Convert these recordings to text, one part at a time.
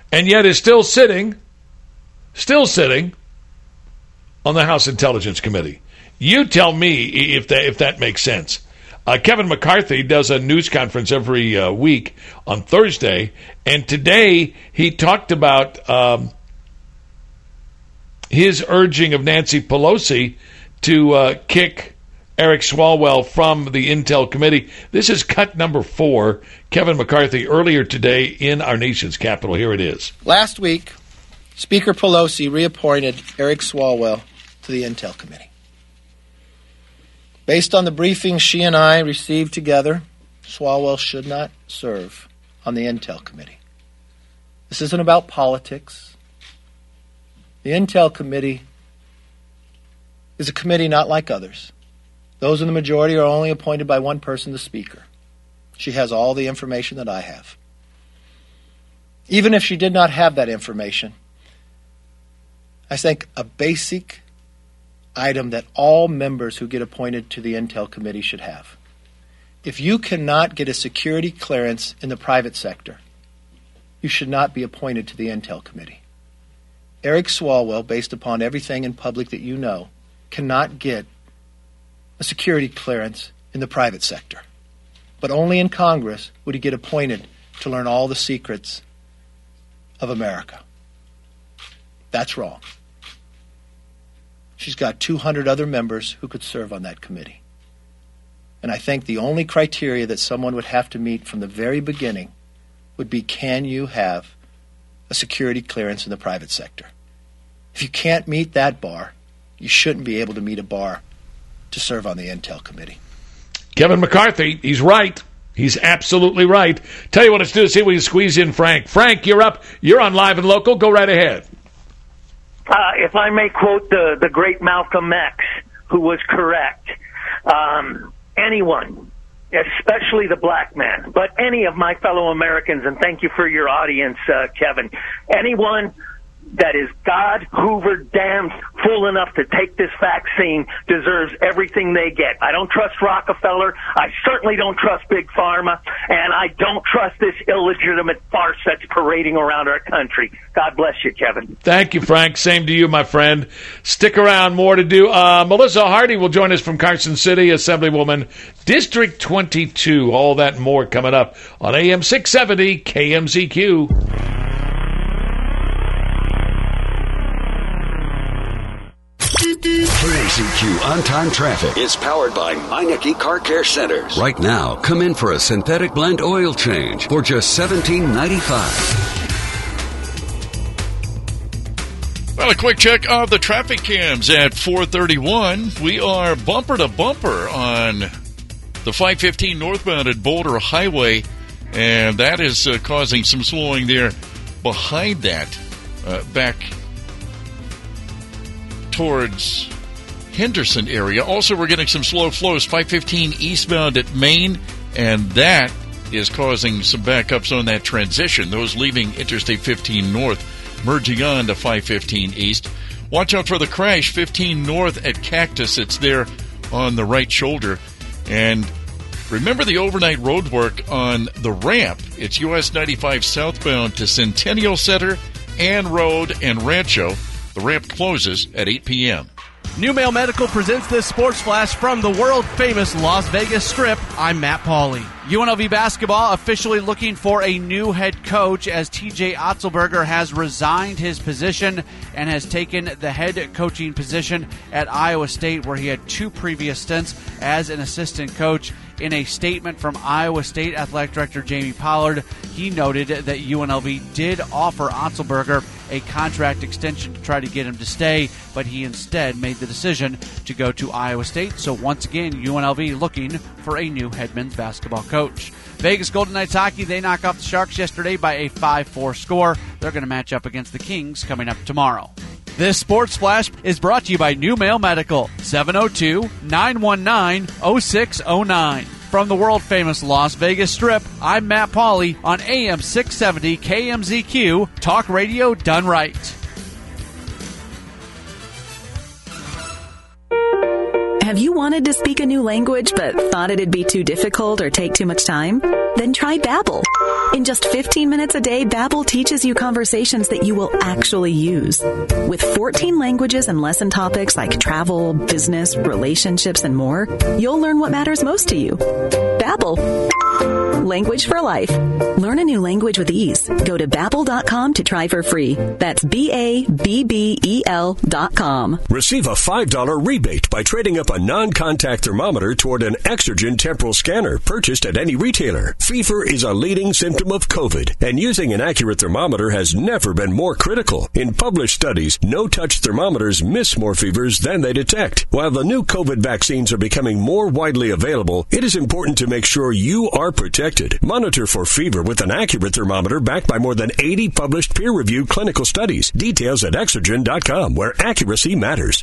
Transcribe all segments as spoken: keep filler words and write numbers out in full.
and yet is still sitting, still sitting on the House Intelligence Committee. You tell me if that, if that makes sense. Uh, Kevin McCarthy does a news conference every uh, week on Thursday, and today he talked about um, his urging of Nancy Pelosi to uh, kick Eric Swalwell from the Intel Committee. This is cut number four. Kevin McCarthy earlier today in our nation's capital. Here it is. Last week, Speaker Pelosi reappointed Eric Swalwell to the Intel Committee. Based on the briefings she and I received together, Swalwell should not serve on the Intel Committee. This isn't about politics. The Intel Committee is a committee not like others. Those in the majority are only appointed by one person, the Speaker. She has all the information that I have. Even if she did not have that information, I think a basic item that all members who get appointed to the Intel Committee should have. If you cannot get a security clearance in the private sector, you should not be appointed to the Intel Committee. Eric Swalwell, based upon everything in public that you know, cannot get a security clearance in the private sector. But only in Congress would he get appointed to learn all the secrets of America. That's wrong. She's got two hundred other members who could serve on that committee. And I think the only criteria that someone would have to meet from the very beginning would be, can you have a security clearance in the private sector? If you can't meet that bar, you shouldn't be able to meet a bar to serve on the Intel Committee. Kevin McCarthy, he's right. He's absolutely right. Tell you what, let's do is see if we can squeeze in Frank. Frank, you're up. You're on Live and Local. Go right ahead. Uh, if I may quote the, the great Malcolm X, who was correct, um, anyone, especially the black man, but any of my fellow Americans, and thank you for your audience, uh, Kevin, anyone that is God Hoover damned fool enough to take this vaccine deserves everything they get. I don't trust Rockefeller. I certainly don't trust Big Pharma. And I don't trust this illegitimate farce that's parading around our country. God bless you, Kevin. Thank you, Frank. Same to you, my friend. Stick around. More to do. Uh, Melissa Hardy will join us from Carson City, Assemblywoman, District twenty-two. All that and more coming up on A M six seventy K M Z Q. K M Z Q On-Time Traffic is powered by Meineke Car Care Centers. Right now, come in for a synthetic blend oil change for just seventeen ninety-five. Well, a quick check of the traffic cams at four thirty-one. We are bumper to bumper on the five fifteen northbound at Boulder Highway, and that is uh, causing some slowing there behind that, uh, back towards Henderson area. Also, we're getting some slow flows, five fifteen eastbound at Maine, and that is causing some backups on that transition. Those leaving Interstate fifteen north, merging on to five fifteen east. Watch out for the crash, fifteen north at Cactus. It's there on the right shoulder. And remember the overnight road work on the ramp. It's U S ninety-five southbound to Centennial Center, Ann Road, and Rancho. The ramp closes at eight p.m. New Mail Medical presents this sports flash from the world-famous Las Vegas Strip. I'm Matt Pauley. U N L V basketball officially looking for a new head coach as T J Otzelberger has resigned his position and has taken the head coaching position at Iowa State, where he had two previous stints as an assistant coach. In a statement from Iowa State Athletic Director Jamie Pollard, he noted that U N L V did offer Otzelberger a contract extension to try to get him to stay, but he instead made the decision to go to Iowa State. So once again, U N L V looking for a new head men's basketball coach. Vegas Golden Knights hockey, they knock off the Sharks yesterday by a five four score. They're going to match up against the Kings coming up tomorrow. This Sports Flash is brought to you by New Mail Medical, seven oh two, nine one nine, oh six oh nine. From the world-famous Las Vegas Strip, I'm Matt Pauley on A M six seventy K M Z Q, talk radio done right. Have you wanted to speak a new language but thought it'd be too difficult or take too much time? Then try Babbel. In just fifteen minutes a day, Babbel teaches you conversations that you will actually use. With fourteen languages and lesson topics like travel, business, relationships, and more, you'll learn what matters most to you. Babbel. Language for life. Learn a new language with ease. Go to Babbel dot com to try for free. That's B A B B E L dot com. Receive a five dollars rebate by trading up a non-contact thermometer toward an Exergen temporal scanner purchased at any retailer. Fever is a leading symptom of COVID, and using an accurate thermometer has never been more critical. In published studies, no-touch thermometers miss more fevers than they detect. While the new COVID vaccines are becoming more widely available, it is important to make sure you are protected. Monitor for fever with an accurate thermometer backed by more than eighty published peer-reviewed clinical studies. Details at Exergen dot com, where accuracy matters.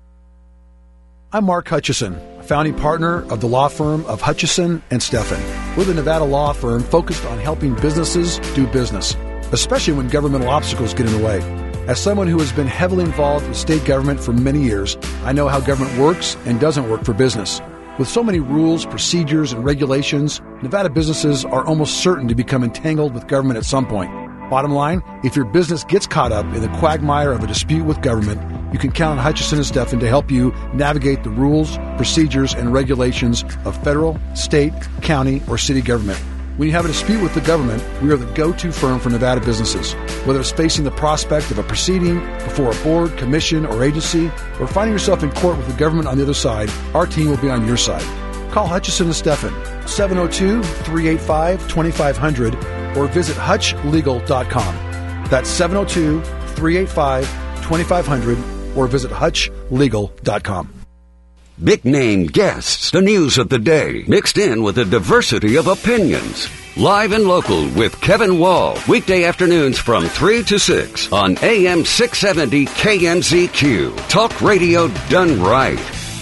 I'm Mark Hutchison, founding partner of the law firm of Hutchison and Steffen. We're the Nevada law firm focused on helping businesses do business, especially when governmental obstacles get in the way. As someone who has been heavily involved with state government for many years, I know how government works and doesn't work for business. With so many rules, procedures, and regulations, Nevada businesses are almost certain to become entangled with government at some point. Bottom line, if your business gets caught up in the quagmire of a dispute with government, you can count on Hutchison and Steffen to help you navigate the rules, procedures, and regulations of federal, state, county, or city government. When you have a dispute with the government, we are the go-to firm for Nevada businesses. Whether it's facing the prospect of a proceeding before a board, commission, or agency, or finding yourself in court with the government on the other side, our team will be on your side. Call Hutchison and Steffen, seven oh two, three eight five, two five zero zero, or visit hutch legal dot com. That's seven oh two, three eight five, two five zero zero, or visit hutch legal dot com. Big name guests, the news of the day, mixed in with a diversity of opinions. Live and local with Kevin Wall, weekday afternoons from three to six on A M six seventy K N Z Q. Talk radio done right.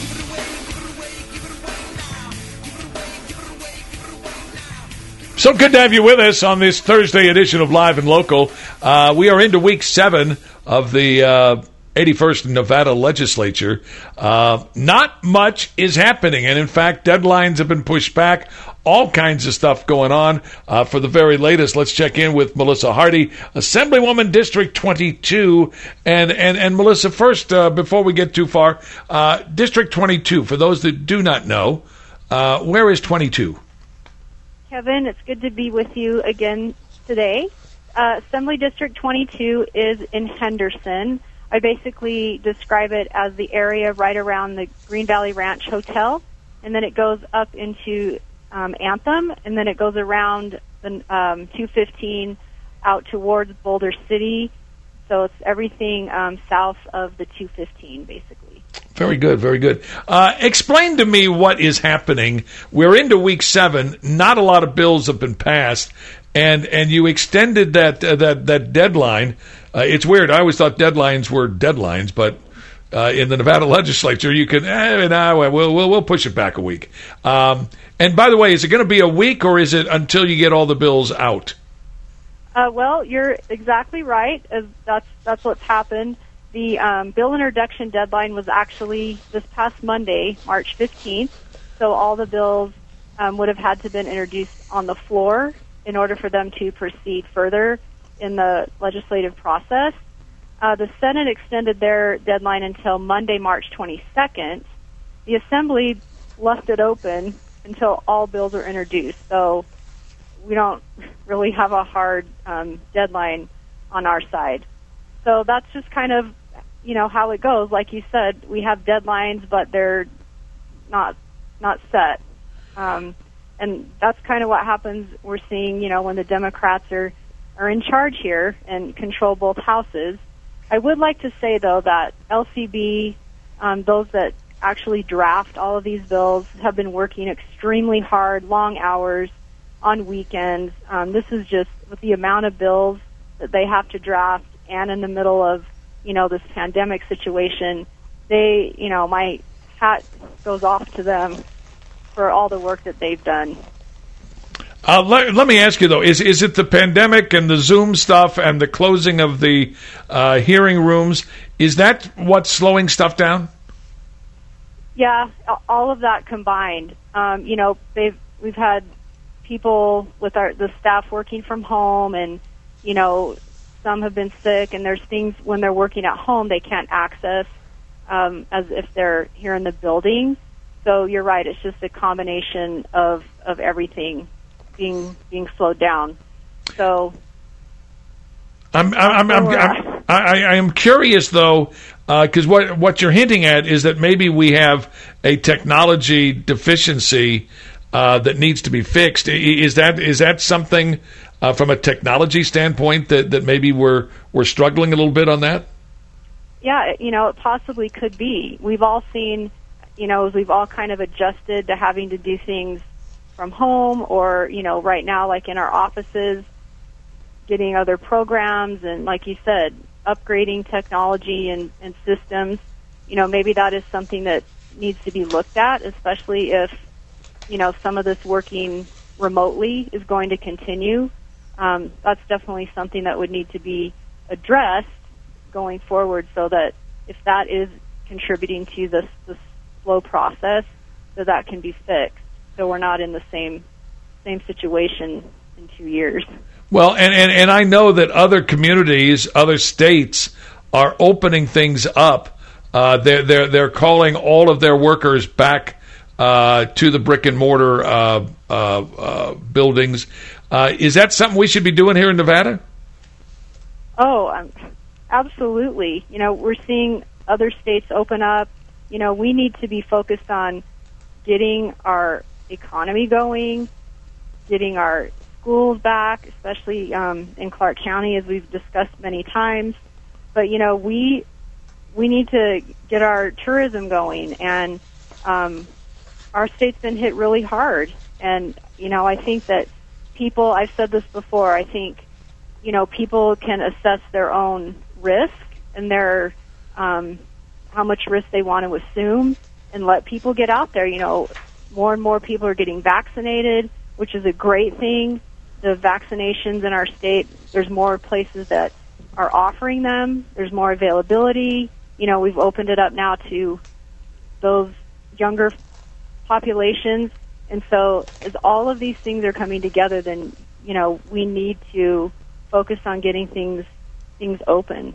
So good to have you with us on this Thursday edition of Live and Local. Uh, we are into week seven of the uh, eighty-first Nevada legislature. Uh, not much is happening, and in fact, deadlines have been pushed back. All kinds of stuff going on. Uh, for the very latest, let's check in with Melissa Hardy, Assemblywoman District twenty-two. And, and, and Melissa, first, uh, before we get too far, uh, District twenty-two, for those that do not know, uh, where is twenty-two? Kevin, it's good to be with you again today. Uh, Assembly District twenty-two is in Henderson. I basically describe it as the area right around the Green Valley Ranch Hotel, and then it goes up into um, Anthem, and then it goes around the um, two fifteen out towards Boulder City. So it's everything um, south of the two fifteen, basically. Very good, very good. Uh, explain to me what is happening. We're into week seven. Not a lot of bills have been passed, and and you extended that uh, that that deadline. Uh, it's weird. I always thought deadlines were deadlines, but uh, in the Nevada legislature, you can eh, no, we'll, we'll we'll push it back a week. Um, and by the way, is it going to be a week, or is it until you get all the bills out? Uh, well, you're exactly right. As that's that's what's happened. The um, bill introduction deadline was actually this past Monday, March fifteenth, so all the bills um, would have had to have been introduced on the floor in order for them to proceed further in the legislative process. Uh, the Senate extended their deadline until Monday, March twenty-second. The Assembly left it open until all bills are introduced, so we don't really have a hard um, deadline on our side. So that's just kind of, you know, how it goes. Like you said, we have deadlines, but they're not not set. Um, and that's kind of what happens. We're seeing, you know, when the Democrats are, are in charge here and control both houses. I would like to say, though, that L C B, um, those that actually draft all of these bills, have been working extremely hard, long hours, on weekends. Um, this is just with the amount of bills that they have to draft, and in the middle of, you know, this pandemic situation, they, you know, my hat goes off to them for all the work that they've done. Uh, let, let me ask you, though, is is it the pandemic and the Zoom stuff and the closing of the uh, hearing rooms, is that what's slowing stuff down? Yeah, all of that combined. Um, you know, they've we've had people with our the staff working from home, and you know, some have been sick, and there's things when they're working at home they can't access um, as if they're here in the building. So you're right; it's just a combination of of everything being being slowed down. So. I'm I'm I'm, I'm I, I am curious though, because uh, what what you're hinting at is that maybe we have a technology deficiency uh, that needs to be fixed. Is that is that something uh, from a technology standpoint that, that maybe we're we're struggling a little bit on that? Yeah, you know, it possibly could be. We've all seen, you know, as we've all kind of adjusted to having to do things from home, or you know, right now, like in our offices, getting other programs, and like you said, upgrading technology and, and systems. You know, maybe that is something that needs to be looked at, especially if, you know, some of this working remotely is going to continue. Um, that's definitely something that would need to be addressed going forward, so that if that is contributing to this, this slow process, so that can be fixed, so we're not in the same same situation in two years. Well, and, and, and I know that other communities, other states are opening things up. Uh, they're, they're, they're calling all of their workers back uh, to the brick and mortar uh, uh, uh, buildings. Uh, is that something we should be doing here in Nevada? Oh, um, absolutely. You know, we're seeing other states open up. You know, we need to be focused on getting our economy going, getting our schools back, especially um, in Clark County, as we've discussed many times. But you know, we we need to get our tourism going, and um, our state's been hit really hard. And you know, I think that people, I've said this before, I think you know people can assess their own risk and their um, how much risk they want to assume, and let people get out there. You know, more and more people are getting vaccinated, which is a great thing. The vaccinations in our state, there's more places that are offering them. There's more availability. You know, we've opened it up now to those younger populations. And so as all of these things are coming together, then, you know, we need to focus on getting things things open.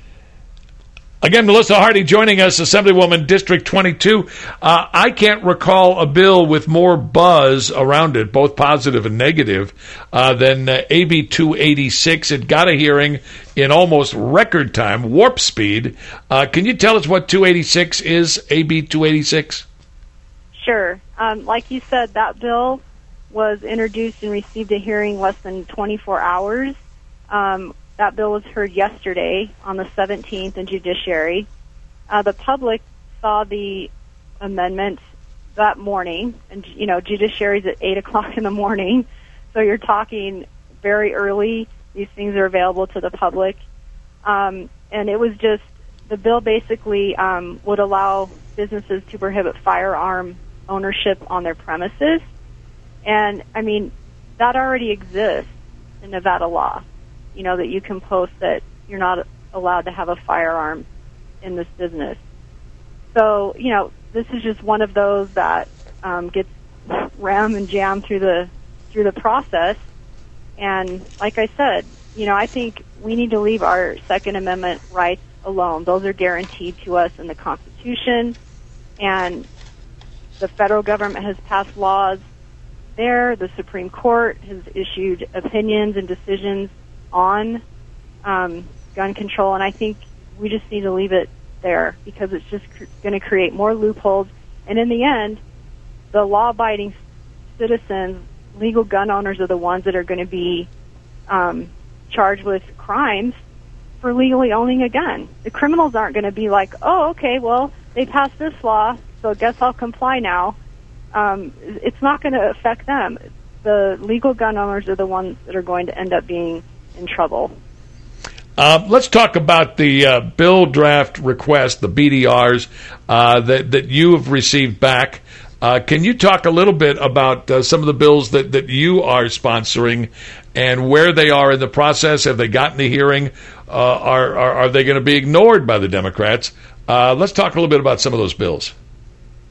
Again, Melissa Hardy joining us, Assemblywoman, District twenty-two. Uh, I can't recall a bill with more buzz around it, both positive and negative, uh, than uh, A B two eighty-six. It got a hearing in almost record time, warp speed. Uh, can you tell us what two eighty-six is, A B two eighty-six? Sure. Um, like you said, that bill was introduced and received a hearing less than twenty-four hours. Um, That bill was heard yesterday on the seventeenth in Judiciary. Uh, the public saw the amendment that morning, and you know, Judiciary's at eight o'clock in the morning, so you're talking very early. These things are available to the public, um, and it was just the bill basically um, would allow businesses to prohibit firearm ownership on their premises, and I mean that already exists in Nevada law. You know, that you can post that you're not allowed to have a firearm in this business. So, you know, this is just one of those that um, gets rammed and jammed through the through the process. And like I said, you know, I think we need to leave our Second Amendment rights alone. Those are guaranteed to us in the Constitution, and the federal government has passed laws there. The Supreme Court has issued opinions and decisions on um, gun control, and I think we just need to leave it there, because it's just cr- going to create more loopholes. And in the end, the law-abiding citizens, legal gun owners, are the ones that are going to be um, charged with crimes for legally owning a gun. The criminals aren't going to be like, oh, okay, well, they passed this law, so I guess I'll comply now. Um, it's not going to affect them. The legal gun owners are the ones that are going to end up being in trouble. Uh, let's talk about the uh, bill draft request, the B D Rs uh, that that you have received back. Uh, can you talk a little bit about uh, some of the bills that, that you are sponsoring and where they are in the process? Have they gotten the hearing? Uh, are, are are they going to be ignored by the Democrats? Uh, let's talk a little bit about some of those bills.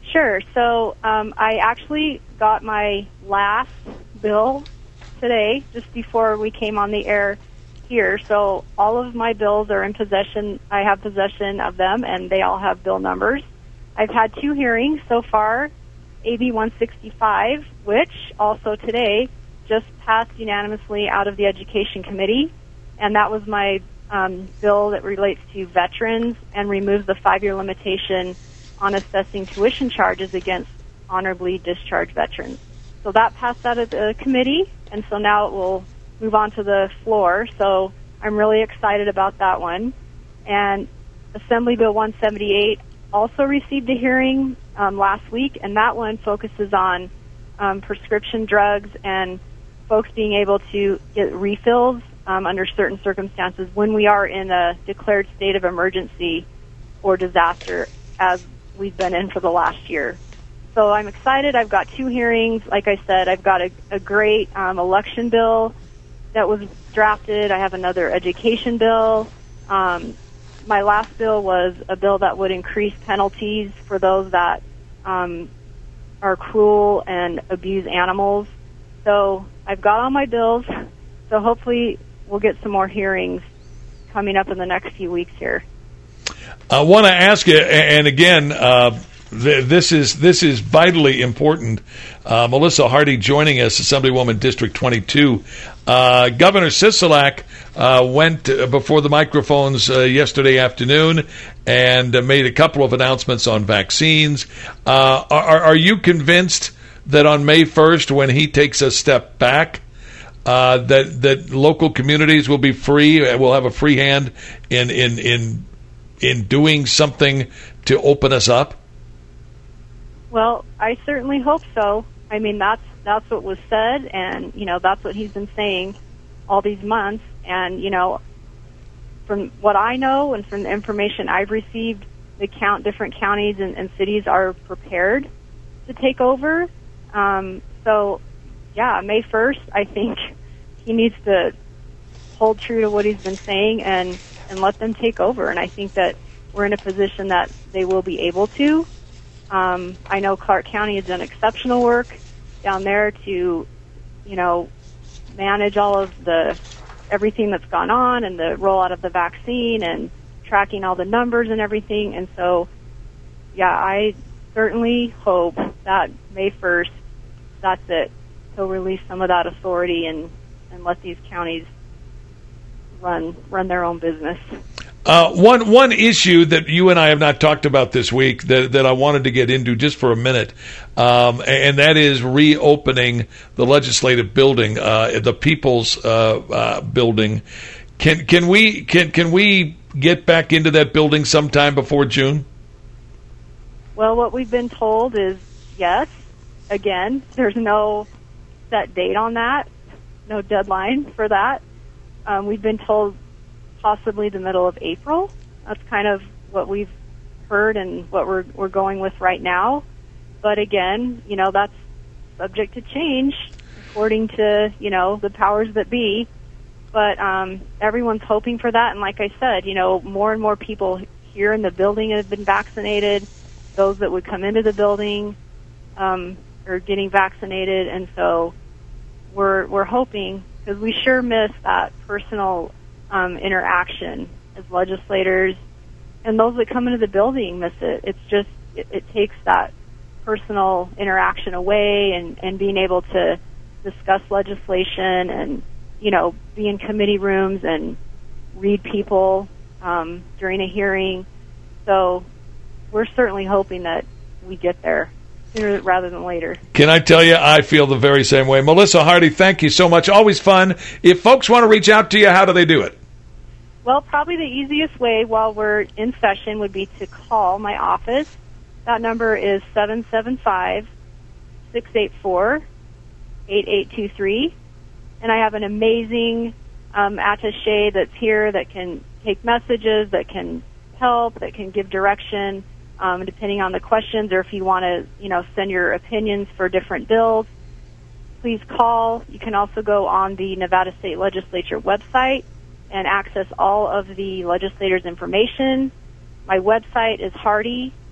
Sure. So um, I actually got my last bill today, just before we came on the air here. So all of my bills are in possession. I have possession of them, and they all have bill numbers. I've had two hearings so far, A B one sixty-five, which also today just passed unanimously out of the Education Committee, and that was my um, bill that relates to veterans and removes the five-year limitation on assessing tuition charges against honorably discharged veterans. So that passed out of the committee, and so now it will move on to the floor. So I'm really excited about that one. And Assembly Bill one seventy-eight also received a hearing um, last week, and that one focuses on um, prescription drugs and folks being able to get refills um, under certain circumstances when we are in a declared state of emergency or disaster, as we've been in for the last year. So I'm excited. I've got two hearings. Like I said, I've got a, a great um, election bill that was drafted. I have another education bill. Um, my last bill was a bill that would increase penalties for those that um, are cruel and abuse animals. So I've got all my bills. So hopefully we'll get some more hearings coming up in the next few weeks here. I want to ask you, and again, uh, th- this is this is vitally important. Uh, Melissa Hardy joining us, Assemblywoman District twenty-two. Uh, Governor Sisolak uh, went before the microphones uh, yesterday afternoon and uh, made a couple of announcements on vaccines. Uh, are, are you convinced that on May first, when he takes a step back, uh, that that local communities will be free, will have a free hand in in in in doing something to open us up? Well, I certainly hope so. I mean, that's that's what was said, and, you know, that's what he's been saying all these months. And, you know, from what I know and from the information I've received, the count different counties and, and cities are prepared to take over. Um, so, yeah, May first, I think he needs to hold true to what he's been saying and and let them take over. And I think that we're in a position that they will be able to. Um, I know Clark County has done exceptional work down there to, you know, manage all of the, everything that's gone on and the rollout of the vaccine and tracking all the numbers and everything. And so, yeah, I certainly hope that May first, that's it. He'll release some of that authority and, and let these counties run run their own business. Uh, one one issue that you and I have not talked about this week that, that I wanted to get into just for a minute, um, and that is reopening the legislative building, uh, the People's uh, uh, building. Can can we can can we get back into that building sometime before June? Well, what we've been told is yes. Again, there's no set date on that, no deadline for that. Um, we've been told possibly the middle of April. That's kind of what we've heard and what we're we're going with right now. But again, you know, that's subject to change according to, you know, the powers that be. But um, everyone's hoping for that. And like I said, you know, more and more people here in the building have been vaccinated. Those that would come into the building um, are getting vaccinated. And so we're we're hoping, because we sure miss that personal um, interaction as legislators, and those that come into the building miss it. It's just, it, it takes that personal interaction away and, and being able to discuss legislation and, you know, be in committee rooms and read people um, during a hearing. So we're certainly hoping that we get there sooner rather than later. Can I tell you, I feel the very same way. Melissa Hardy, thank you so much. Always fun. If folks want to reach out to you, how do they do it? Well, probably the easiest way while we're in session would be to call my office. That number is seven seven five, six eight four, eight eight two three. And I have an amazing um, attaché that's here that can take messages, that can help, that can give direction. Um, depending on the questions, or if you want to, you know, send your opinions for different bills, please call. You can also go on the Nevada State Legislature website and access all of the legislators' information. My website is hardy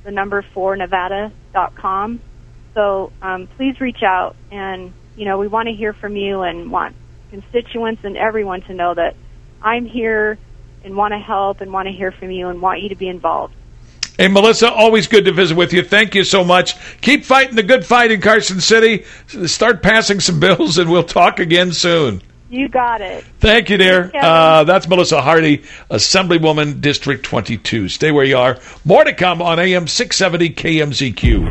the number four Nevada dot com. So um, please reach out, and you know we want to hear from you and want constituents and everyone to know that I'm here and want to help and want to hear from you and want you to be involved. Hey, Melissa, always good to visit with you. Thank you so much. Keep fighting the good fight in Carson City. Start passing some bills, and we'll talk again soon. You got it. Thank you, dear. Uh, that's Melissa Hardy, Assemblywoman, District twenty-two. Stay where you are. More to come on A M six seventy K M Z Q.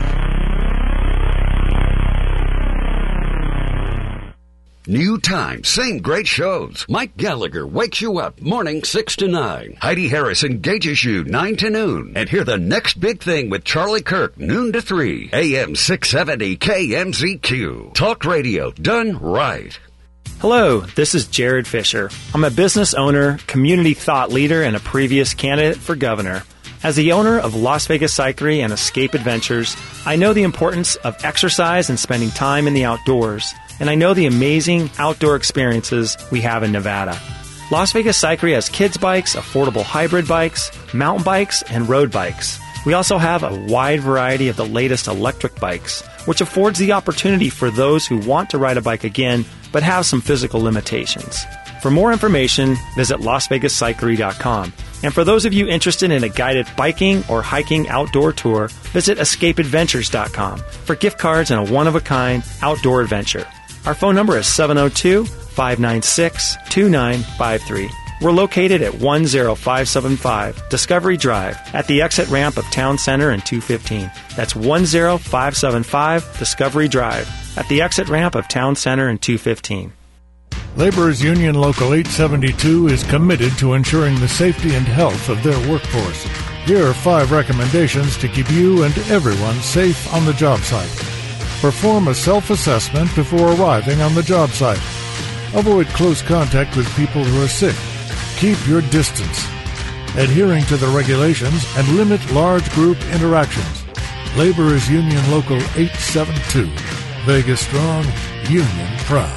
New time, same great shows. Mike Gallagher wakes you up morning six to nine. Heidi Harris engages you nine to noon. And hear the next big thing with Charlie Kirk noon to three. A M six seventy K M Z Q. Talk radio done right. Hello, this is Jared Fisher. I'm a business owner, community thought leader, and a previous candidate for governor. As the owner of Las Vegas Cyclery and Escape Adventures, I know the importance of exercise and spending time in the outdoors, and I know the amazing outdoor experiences we have in Nevada. Las Vegas Cyclery has kids bikes, affordable hybrid bikes, mountain bikes, and road bikes. We also have a wide variety of the latest electric bikes, which affords the opportunity for those who want to ride a bike again but have some physical limitations. For more information, visit las vegas cyclery dot com. And for those of you interested in a guided biking or hiking outdoor tour, visit escape adventures dot com for gift cards and a one-of-a-kind outdoor adventure. Our phone number is seven oh two, five nine six, two nine five three. We're located at one oh five seven five Discovery Drive at the exit ramp of Town Center and two fifteen. That's one oh five seven five Discovery Drive at the exit ramp of Town Center and two fifteen. Laborers Union Local eight seventy-two is committed to ensuring the safety and health of their workforce. Here are five recommendations to keep you and everyone safe on the job site. Perform a self-assessment before arriving on the job site. Avoid close contact with people who are sick. Keep your distance. Adhering to the regulations and limit large group interactions. Laborers Union Local eight seventy-two. Vegas strong, union proud.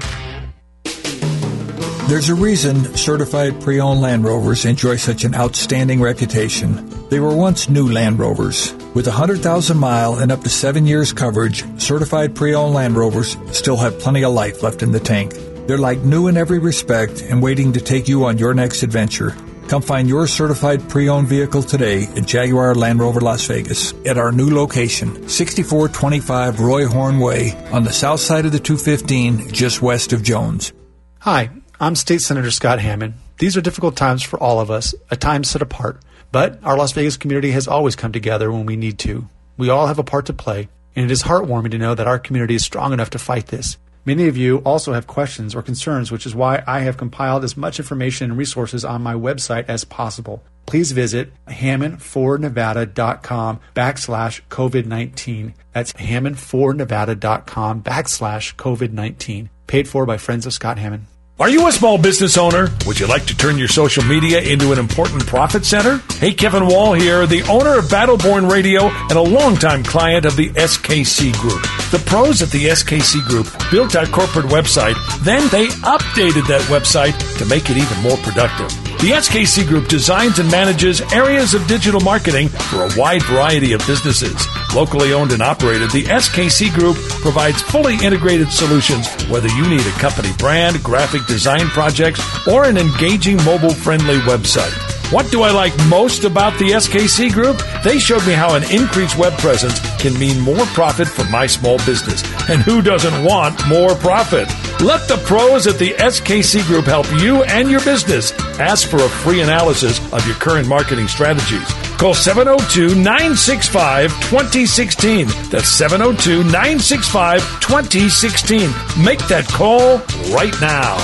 There's a reason certified pre-owned Land Rovers enjoy such an outstanding reputation. They were once new Land Rovers. With one hundred thousand mile and up to seven years coverage, certified pre-owned Land Rovers still have plenty of life left in the tank. They're like new in every respect and waiting to take you on your next adventure. Come find your certified pre-owned vehicle today at Jaguar Land Rover Las Vegas at our new location, sixty-four twenty-five Roy Horn Way on the south side of the two fifteen, just west of Jones. Hi, I'm State Senator Scott Hammond. These are difficult times for all of us, a time set apart. But our Las Vegas community has always come together when we need to. We all have a part to play, and it is heartwarming to know that our community is strong enough to fight this. Many of you also have questions or concerns, which is why I have compiled as much information and resources on my website as possible. Please visit hammond for nevada dot com backslash COVID nineteen. That's hammond for nevada dot com backslash COVID nineteen. Paid for by Friends of Scott Hammond. Are you a small business owner? Would you like to turn your social media into an important profit center? Hey, Kevin Wall here, the owner of Battleborn Radio and a longtime client of the S K C Group. The pros at the S K C Group built our corporate website, then they updated that website to make it even more productive. The S K C Group designs and manages areas of digital marketing for a wide variety of businesses. Locally owned and operated, the S K C Group provides fully integrated solutions, whether you need a company brand, graphic design projects, or an engaging mobile-friendly website. What do I like most about the S K C Group? They showed me how an increased web presence can mean more profit for my small business. And who doesn't want more profit? Let the pros at the S K C Group help you and your business. Ask for a free analysis of your current marketing strategies. Call seven oh two, nine six five, two oh one six. That's seven oh two, nine six five, two oh one six. Make that call right now.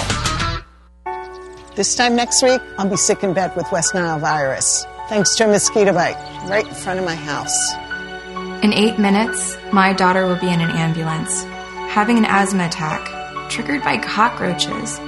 This time next week, I'll be sick in bed with West Nile virus, thanks to a mosquito bite right in front of my house. In eight minutes, my daughter will be in an ambulance, having an asthma attack, triggered by cockroaches.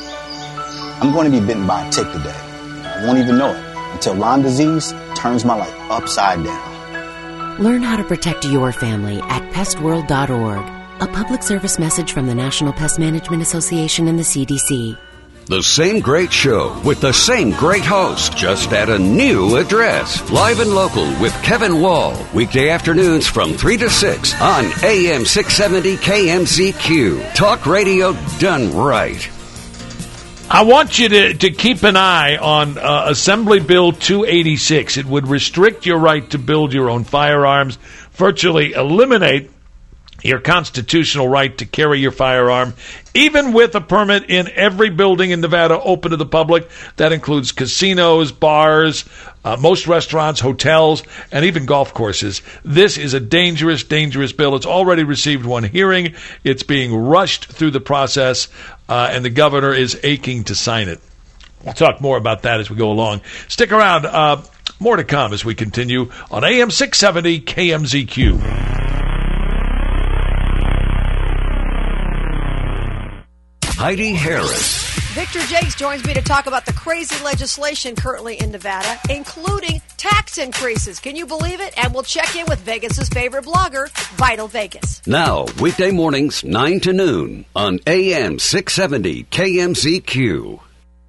I'm going to be bitten by a tick today. I won't even know it until Lyme disease turns my life upside down. Learn how to protect your family at pest world dot org. A public service message from the National Pest Management Association and the C D C. The same great show with the same great host, just at a new address. Live and Local with Kevin Wall. Weekday afternoons from three to six on A M six seventy K M Z Q. Talk radio done right. I want you to, to keep an eye on uh, Assembly Bill two eighty-six. It would restrict your right to build your own firearms, virtually eliminate your constitutional right to carry your firearm, even with a permit in every building in Nevada open to the public. That includes casinos, bars, uh, most restaurants, hotels, and even golf courses. This is a dangerous, dangerous bill. It's already received one hearing. It's being rushed through the process, uh, and the governor is aching to sign it. We'll talk more about that as we go along. Stick around. Uh, more to come as we continue on A M six seventy K M Z Q. Heidi Harris. Victor Jakes joins me to talk about the crazy legislation currently in Nevada, including tax increases. Can you believe it? And we'll check in with Vegas's favorite blogger, Vital Vegas. Now, weekday mornings, nine to noon on A M six seventy K M Z Q.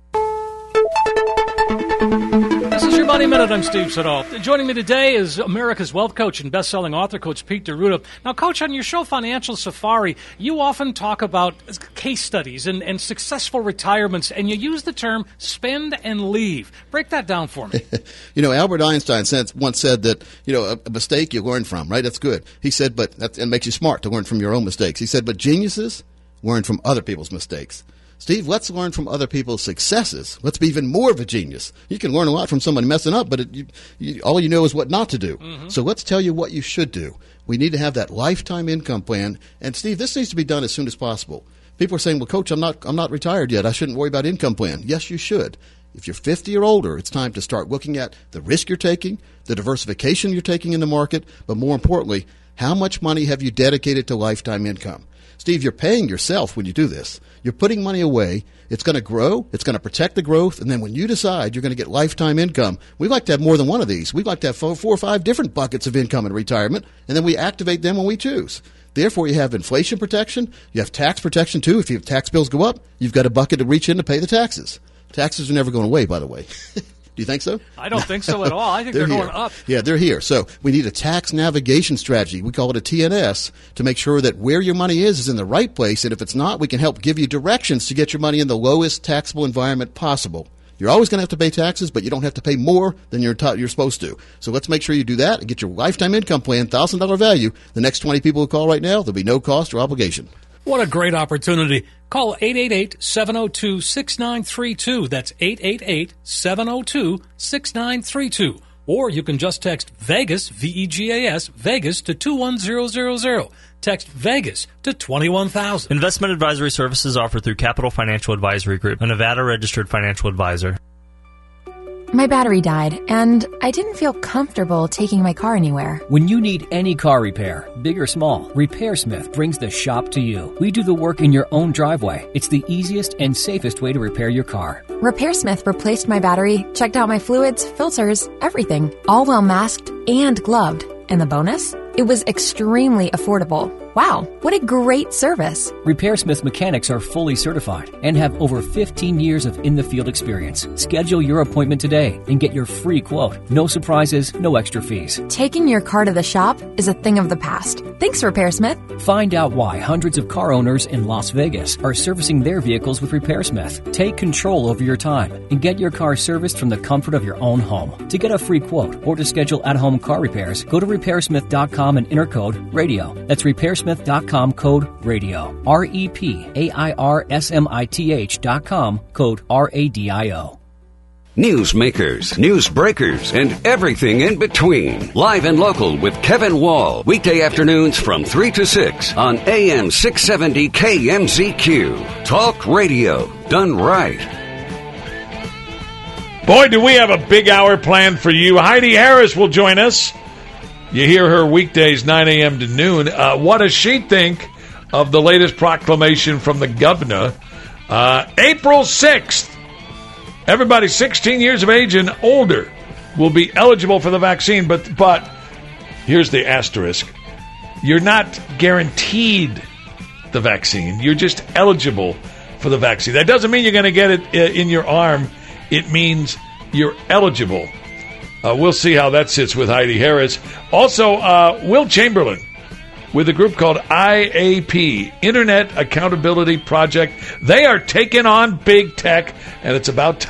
This is your Money Minute. I'm Steve Siddall. Joining me today is America's wealth coach and best-selling author, Coach Pete D'Arruda. Now, Coach, on your show Financial Safari, you often talk about case studies and, and successful retirements, and you use the term spend and leave. Break that down for me. You know, Albert Einstein once said that, you know, a, a mistake you learn from, right? That's good. He said, but that it makes you smart to learn from your own mistakes. He said, but geniuses learn from other people's mistakes. Steve, let's learn from other people's successes. Let's be even more of a genius. You can learn a lot from somebody messing up, but it, you, you, all you know is what not to do. Mm-hmm. So let's tell you what you should do. We need to have that lifetime income plan. And, Steve, this needs to be done as soon as possible. People are saying, well, Coach, I'm not, I'm not retired yet. I shouldn't worry about income plan. Yes, you should. If you're fifty or older, it's time to start looking at the risk you're taking, the diversification you're taking in the market, but more importantly, how much money have you dedicated to lifetime income? Steve, you're paying yourself when you do this. You're putting money away. It's going to grow. It's going to protect the growth. And then when you decide you're going to get lifetime income, we like to have more than one of these. We like to have four, four or five different buckets of income in retirement, and then we activate them when we choose. Therefore, you have inflation protection. You have tax protection, too. If your tax bills go up, you've got a bucket to reach in to pay the taxes. Taxes are never going away, by the way. Do you think so? I don't think so at all. I think they're, they're going up. Yeah, they're here. So we need a tax navigation strategy. We call it a T N S to make sure that where your money is is in the right place. And if it's not, we can help give you directions to get your money in the lowest taxable environment possible. You're always going to have to pay taxes, but you don't have to pay more than you're, t- you're supposed to. So let's make sure you do that and get your lifetime income plan, one thousand dollars value. The next twenty people who call right now, there'll be no cost or obligation. What a great opportunity. Call eight eight eight, seven oh two, six nine three two. That's eight eight eight, seven oh two, six nine three two. Or you can just text VEGAS, V E G A S, VEGAS to two one zero zero zero. Text VEGAS to twenty-one thousand. Investment advisory services offered through Capital Financial Advisory Group, a Nevada-registered financial advisor. My battery died, and I didn't feel comfortable taking my car anywhere. When you need any car repair, big or small, RepairSmith brings the shop to you. We do the work in your own driveway. It's the easiest and safest way to repair your car. RepairSmith replaced my battery, checked out my fluids, filters, everything, all well masked and gloved. And the bonus? It was extremely affordable. Wow, what a great service. RepairSmith mechanics are fully certified and have over fifteen years of in-the-field experience. Schedule your appointment today and get your free quote. No surprises, no extra fees. Taking your car to the shop is a thing of the past. Thanks, RepairSmith. Find out why hundreds of car owners in Las Vegas are servicing their vehicles with RepairSmith. Take control over your time and get your car serviced from the comfort of your own home. To get a free quote or to schedule at-home car repairs, go to repair smith dot com and enter code RADIO. That's repairsmith dot com, code RADIO. R E P A I R S M I T H dot com, code R A D I O. Newsmakers, news breakers, and everything in between. Live and local with Kevin Wall. Weekday afternoons from three to six on A M six seventy K M Z Q. Talk radio done right. Boy, do we have a big hour planned for you. Heidi Harris will join us. You hear her weekdays nine a.m. to noon. Uh, what does she think of the latest proclamation from the governor? Uh, April sixth, everybody sixteen years of age and older will be eligible for the vaccine. But, but here's the asterisk. You're not guaranteed the vaccine. You're just eligible for the vaccine. That doesn't mean you're going to get it in your arm. It means you're eligible. Uh, we'll see how that sits with Heidi Harris. Also, uh, Will Chamberlain with a group called I A P, Internet Accountability Project. They are taking on big tech, and it's about time.